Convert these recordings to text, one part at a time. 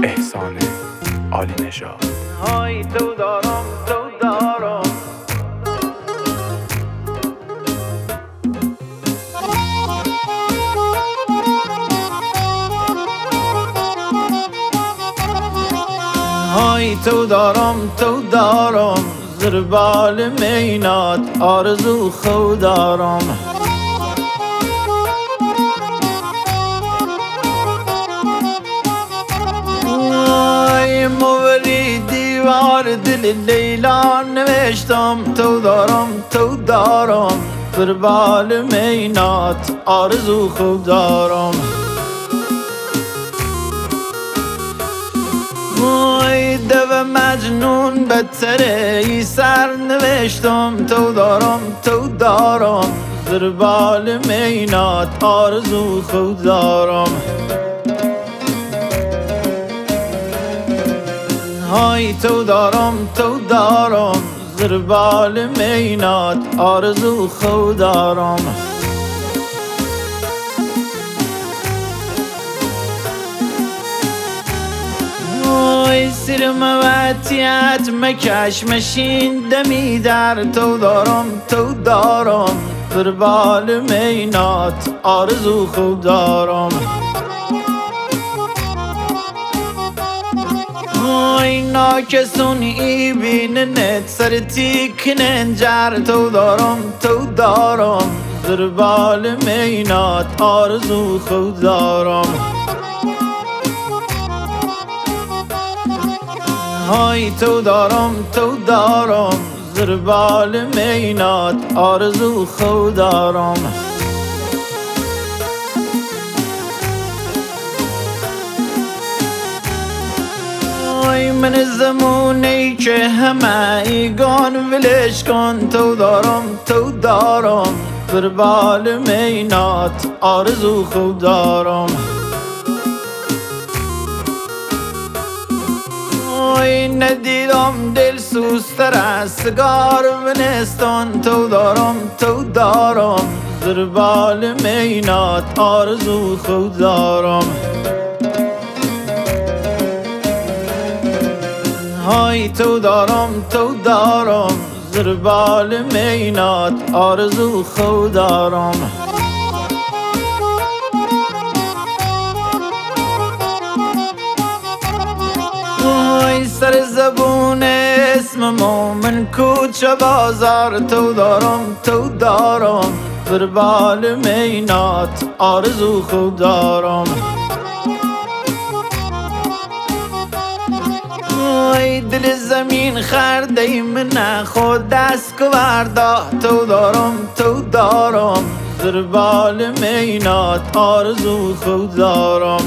احسان عالی نژاد. های تو دارم های تو دارم زیر بال مینات آرزو خود دارم. موری دیوار دل لیلا نوشتم تو دارم بر بال مینات آرزو خوب دارم. دو مجنون بدتره ای سر نوشتم تو دارم زیر بال مینات آرزو خوب دارم. های تو دارم زیر بال مینات آرزو خود دارم. وای سیر موتیت مکش مشین دمی در تو دارم زیر بال مینات آرزو خود دارم. اینا کسون ای بیننت سر تیکنن جر تو دارم زیر بال مینات آرزو خود دارم. های تو دارم زیر بال مینات آرزو خود دارم. من زمونی که همه ایگان ولش کن تو دارم بر بال مینات آرزو خوب دارم. ندیدم دل سوزتر از سگار ونستان تو دارم زیر بال مینات آرزو خوب دارم. های تو دارم زیر بال مینات آرزو خود دارم. های سر زبون اسم مومن کوچه بازار تو دارم زیر بال مینات آرزو خود دارم. دل زمین خرده من خود دست کورده تو دارم زیر بال مینات آرزو خود دارم.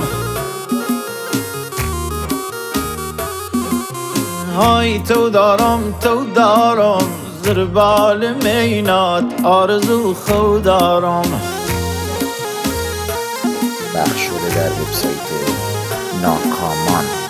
های تو دارم زیر بال مینات آرزو خود دارم. بخش شده در وبسایت ناکامان.